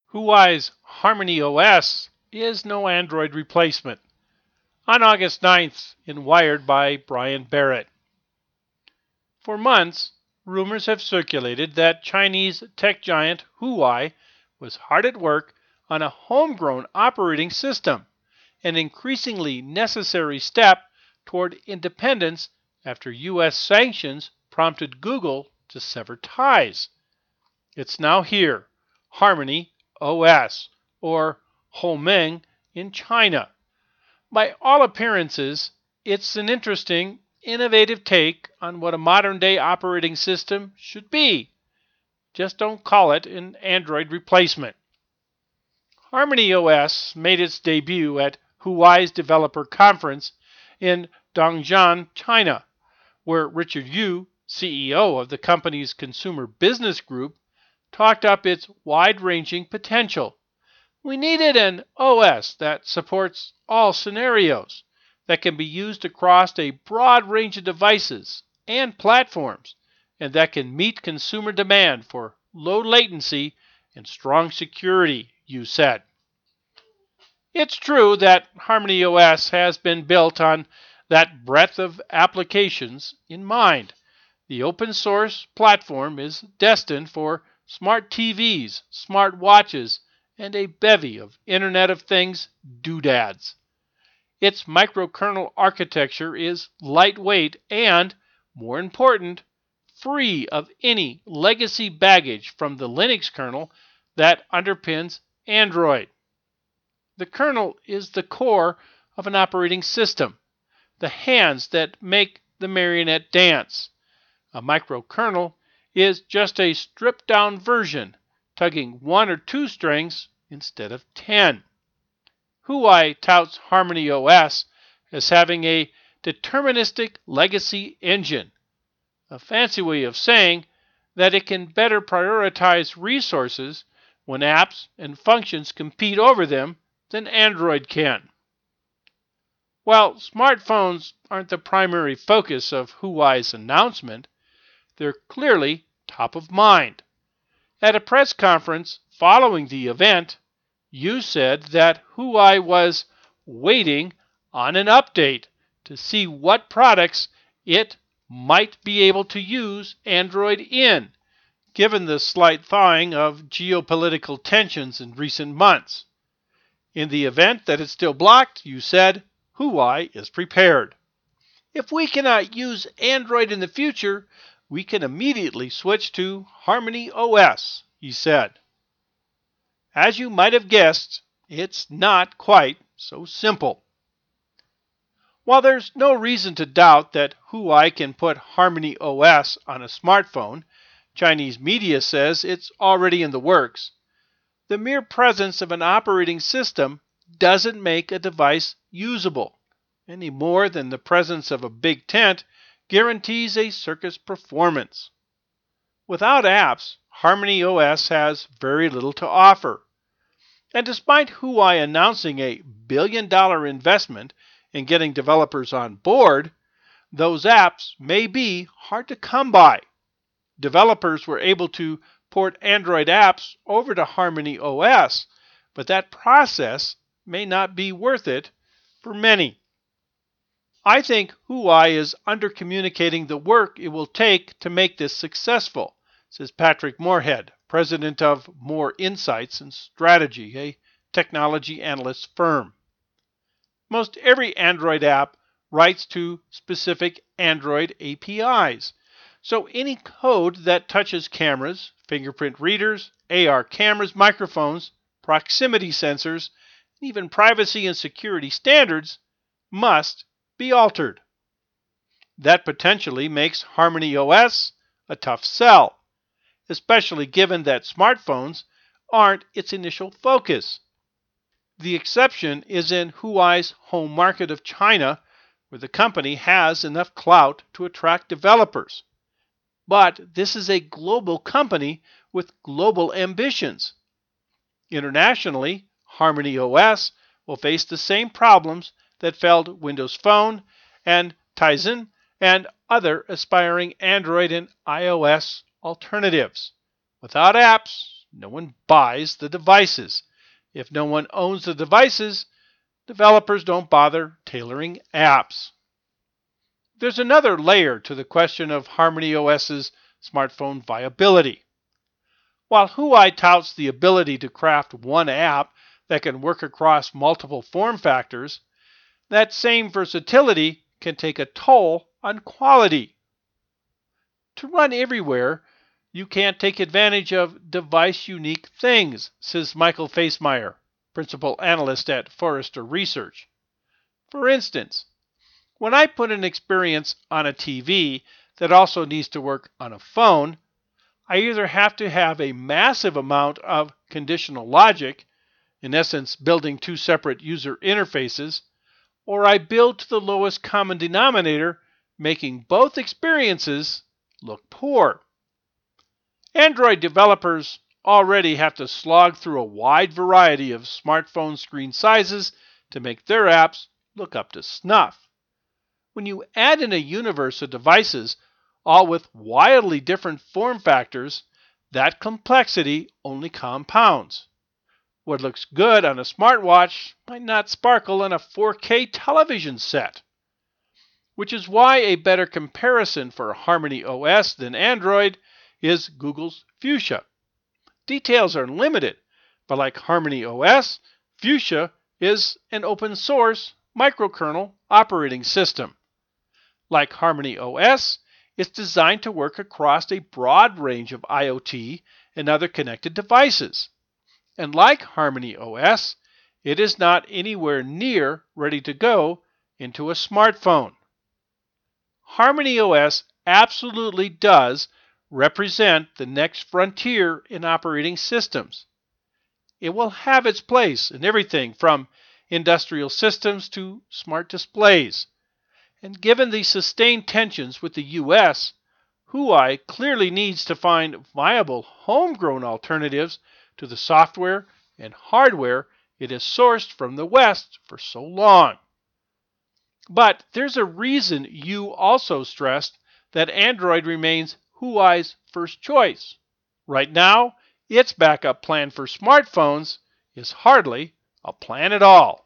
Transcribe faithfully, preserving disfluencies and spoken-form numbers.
Huawei's Harmony O S is no Android replacement. On August ninth, in Wired by Brian Barrett. For months, rumors have circulated that Chinese tech giant Huawei was hard at work on a homegrown operating system, an increasingly necessary step toward independence after U S sanctions prompted Google to sever ties. It's now here, Harmony O S, or Homeng in China. By all appearances, it's an interesting, innovative take on what a modern-day operating system should be. Just don't call it an Android replacement. Harmony O S made its debut at Huawei's developer conference in Dongjiang, China, where Richard Yu, C E O of the company's consumer business group, talked up its wide-ranging potential. We needed an O S that supports all scenarios, that can be used across a broad range of devices and platforms, and that can meet consumer demand for low latency and strong security, Yu said. It's true that Harmony O S has been built on that breadth of applications in mind. The open source platform is destined for smart T Vs, smart watches, and a bevy of Internet of Things doodads. Its microkernel architecture is lightweight and, more important, free of any legacy baggage from the Linux kernel that underpins Android. The kernel is the core of an operating system, the hands that make the marionette dance. A microkernel is just a stripped-down version, tugging one or two strings instead of ten. Huawei touts Harmony O S as having a deterministic legacy engine, a fancy way of saying that it can better prioritize resources when apps and functions compete over them than Android can. While smartphones aren't the primary focus of Huawei's announcement, they're clearly top of mind. At a press conference following the event, Yu said that Huawei was waiting on an update to see what products it might be able to use Android in, given the slight thawing of geopolitical tensions in recent months. In the event that it's still blocked, Yu said, Huawei is prepared. If we cannot use Android in the future, we can immediately switch to Harmony O S, he said. As you might have guessed, it's not quite so simple. While there's no reason to doubt that Huawei can put Harmony O S on a smartphone, Chinese media says it's already in the works. The mere presence of an operating system doesn't make a device usable, any more than the presence of a big tent guarantees a circus performance. Without apps, Harmony O S has very little to offer. And despite Huawei announcing a billion dollar investment in getting developers on board, those apps may be hard to come by. Developers were able to port Android apps over to Harmony O S, but that process may not be worth it for many. I think Huawei is undercommunicating the work it will take to make this successful, says Patrick Moorhead, president of More Insights and Strategy, a technology analyst firm. Most every Android app writes to specific Android A P Is, so any code that touches cameras, fingerprint readers, A R cameras, microphones, proximity sensors, and even privacy and security standards must be altered. That potentially makes Harmony O S a tough sell, especially given that smartphones aren't its initial focus. The exception is in Huawei's home market of China, where the company has enough clout to attract developers. But this is a global company with global ambitions. Internationally, Harmony O S will face the same problems that felled Windows Phone and Tizen and other aspiring Android and iOS alternatives. Without apps, no one buys the devices. If no one owns the devices, developers don't bother tailoring apps. There's another layer to the question of HarmonyOS's smartphone viability. While Huawei touts the ability to craft one app that can work across multiple form factors, that same versatility can take a toll on quality. To run everywhere, you can't take advantage of device-unique things, says Michael Facemeyer, principal analyst at Forrester Research. For instance, when I put an experience on a T V that also needs to work on a phone, I either have to have a massive amount of conditional logic, in essence building two separate user interfaces, or I build to the lowest common denominator, making both experiences look poor. Android developers already have to slog through a wide variety of smartphone screen sizes to make their apps look up to snuff. When you add in a universe of devices, all with wildly different form factors, that complexity only compounds. What looks good on a smartwatch might not sparkle on a four K television set. Which is why a better comparison for HarmonyOS than Android is Google's Fuchsia. Details are limited, but like HarmonyOS, Fuchsia is an open source microkernel operating system. Like HarmonyOS, it's designed to work across a broad range of IoT and other connected devices. And like HarmonyOS, it is not anywhere near ready to go into a smartphone. HarmonyOS absolutely does represent the next frontier in operating systems. It will have its place in everything from industrial systems to smart displays. And given the sustained tensions with the U S, Huawei clearly needs to find viable homegrown alternatives to the software and hardware it has sourced from the West for so long. But there's a reason you also stressed that Android remains Huawei's first choice. Right now, its backup plan for smartphones is hardly a plan at all.